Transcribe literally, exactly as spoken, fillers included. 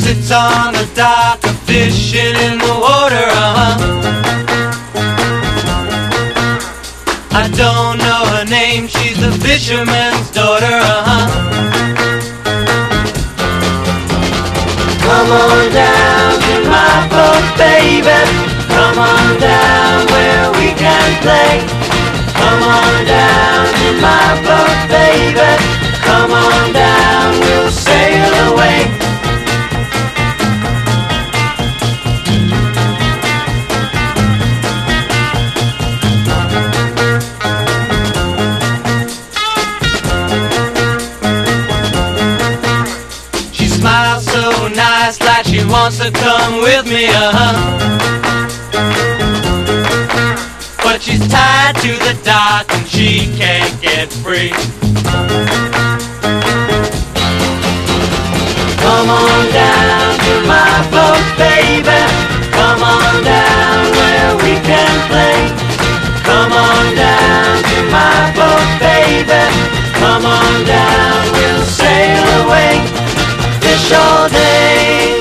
sits on the dock, a fishing in the water, uh-huh. I don't know her name, she's the fisherman's daughter, uh-huh. Come on down to my boat, baby. Come on down where we can play. Come on down to my boat, baby. Come on down, we'll sail away. She smiles so nice, like she wants to come with me, uh-huh. But she's tied to the dock and she can't get free.